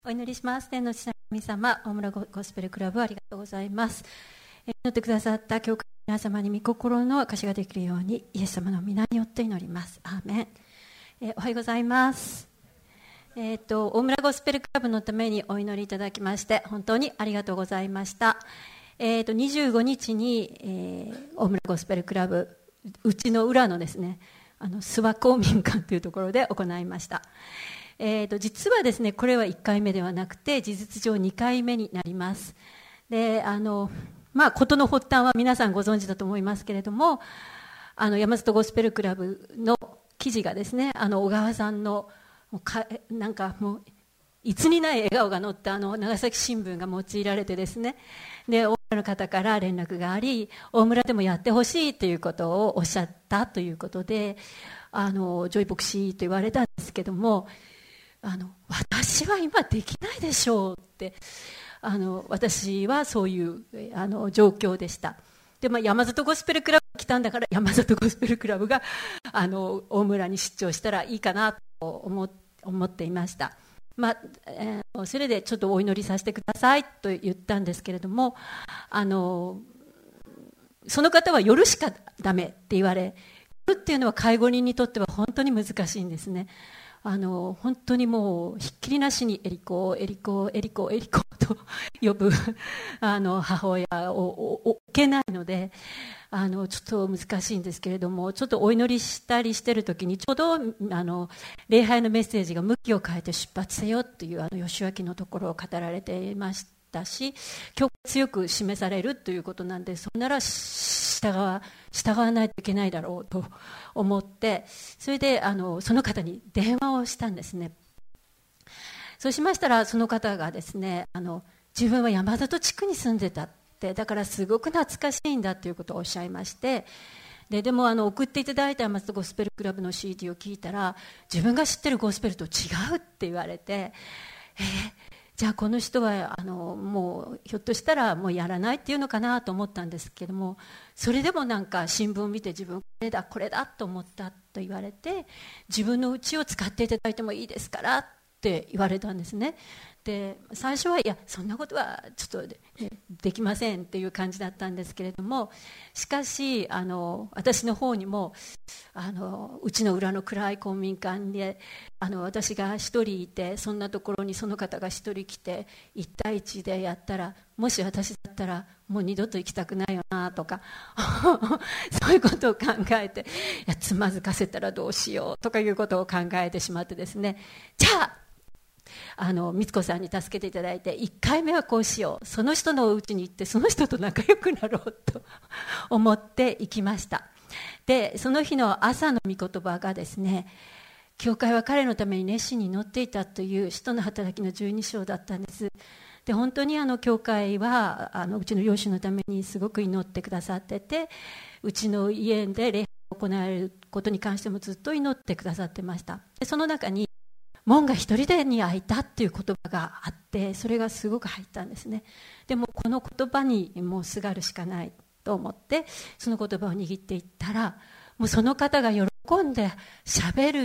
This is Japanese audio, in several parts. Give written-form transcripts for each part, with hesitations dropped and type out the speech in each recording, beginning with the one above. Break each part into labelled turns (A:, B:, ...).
A: お祈りします。天の父なる神様、大村ゴスペルクラブありがとうございます。祈ってくださった教会の皆様に御心の証しができるように、イエス様の皆によって祈ります。アーメン。おはようございます。大村ゴスペルクラブのためにお祈りいただきまして本当にありがとうございました。25日に、大村ゴスペルクラブうちの裏のですね、諏訪公民館というところで行いました。実はですね、これは1回目ではなくて事実上2回目になります。で、事の発端は皆さんご存知だと思いますけれども、山里ゴスペルクラブの記事がですね、小川さんのなんかもういつにない笑顔が載った長崎新聞が用いられてですね、で大村の方から連絡があり、大村でもやってほしいということをおっしゃったということで、ジョイ牧師と言われたんですけども、私は今できないでしょうって、私はそういう状況でした。で、山里ゴスペルクラブに来たんだから、山里ゴスペルクラブが大村に出張したらいいかなと思っていました。それでちょっとお祈りさせてくださいと言ったんですけれども、その方は夜しかダメって言われ、夜っていうのは介護人にとっては本当に難しいんですね。本当にもうひっきりなしにエリコと呼ぶ母親を置けないので、ちょっと難しいんですけれども、ちょっとお祈りしたりしてる時にちょうど礼拝のメッセージが向きを変えて出発せよという義明のところを語られていましたし、今日強く示されるということなんで、それなら従わないといけないだろうと思って、それでその方に電話をしたんですね。そうしましたら、その方がですね、自分は山里地区に住んでたって、だからすごく懐かしいんだということをおっしゃいまして、でも送っていただいた山里ゴスペルクラブの CD を聞いたら、自分が知ってるゴスペルと違うって言われて、じゃあこの人はもうひょっとしたらもうやらないっていうのかなと思ったんですけども、それでもなんか新聞を見て自分これだと思ったと言われて、自分の家を使っていただいてもいいですからって言われたんですね。で、最初はいやそんなことはちょっと できませんっていう感じだったんですけれども、しかし私の方にもうちの裏の暗い公民館で私が一人いて、そんなところにその方が一人来て1対1でやったら、もし私だったらもう二度と行きたくないよなとかそういうことを考えて、いやつまずかせたらどうしようとかいうことを考えてしまってですね、じゃあ光子さんに助けていただいて、1回目はこうしよう、その人のお家に行ってその人と仲良くなろうと思って行きました。で、その日の朝の御言葉がですね、教会は彼のために熱心に祈っていたという使徒の働きの12章だったんです。で、本当に教会はうちの養子のためにすごく祈ってくださってて、うちの家で礼拝を行えることに関してもずっと祈ってくださってました。で、その中に門が一人でに開いたっていう言葉があって、それがすごく入ったんですね。でもこの言葉にもうすがるしかないと思って、その言葉を握っていったら、もうその方が喜んでしゃべる、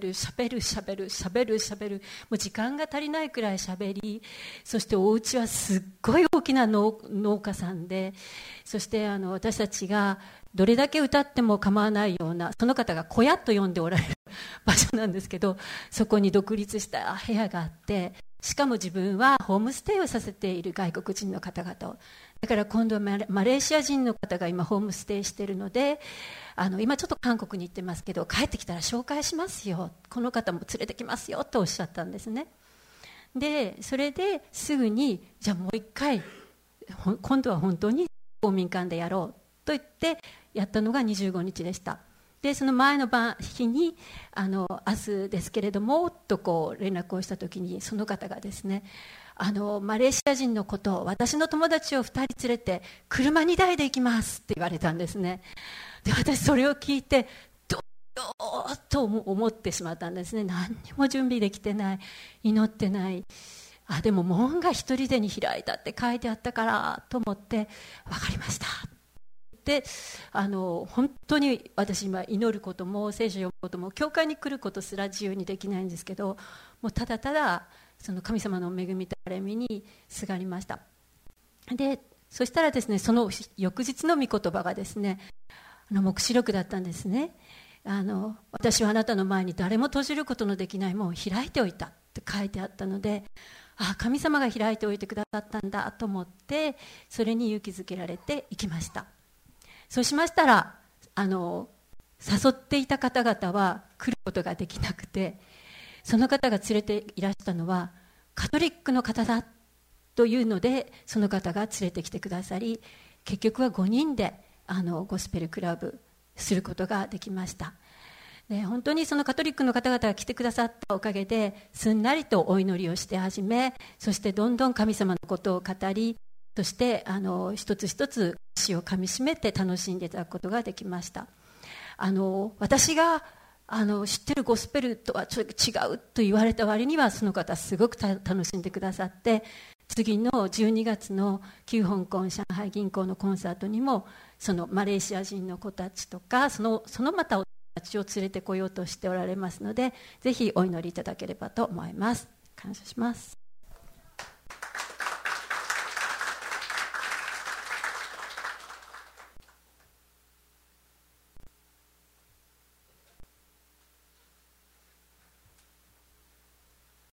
A: もう時間が足りないくらいしゃべり、そしてお家はすっごい大きな農家さんで、そして私たちがどれだけ歌っても構わないような、その方が小屋と呼んでおられる場所なんですけど、そこに独立した部屋があって、しかも自分はホームステイをさせている外国人の方々を、だから今度はマレーシア人の方が今ホームステイしているので、今ちょっと韓国に行ってますけど、帰ってきたら紹介しますよ、この方も連れてきますよとおっしゃったんですね。で、それですぐにじゃあもう一回今度は本当に公民館でやろうと言ってやったのが25日でした。で、その前の日に明日ですけれどもとこう連絡をした時に、その方がですね、マレーシア人のことを、私の友達を2人連れて車2台で行きますって言われたんですね。で、私それを聞いてどうと思ってしまったんですね。何にも準備できてない、祈ってない、でも門が一人でに開いたって書いてあったからと思って、分かりましたで、本当に私今祈ることも聖書を読むことも教会に来ることすら自由にできないんですけど、もうただただその神様の恵みと憐れみにすがりました。でそしたらですね、その翌日の御言葉がですね、黙示録だったんですね。私はあなたの前に誰も閉じることのできない門を開いておいたって書いてあったので、神様が開いておいてくださったんだと思って、それに勇気づけられていきました。そうしましたら誘っていた方々は来ることができなくて、その方が連れていらしたのはカトリックの方だというので、その方が連れてきてくださり、結局は5人でゴスペルクラブすることができました。で本当にそのカトリックの方々が来てくださったおかげで、すんなりとお祈りをして始め、そしてどんどん神様のことを語り、そして一つ一つ死をかみしめて楽しんでいただくことができました。私が知ってるゴスペルとはちょっと違うと言われた割には、その方すごく楽しんでくださって、次の12月の旧香港上海銀行のコンサートにも、そのマレーシア人の子たちとか、そのまたおたちを連れてこようとしておられますので、ぜひお祈りいただければと思います。感謝します。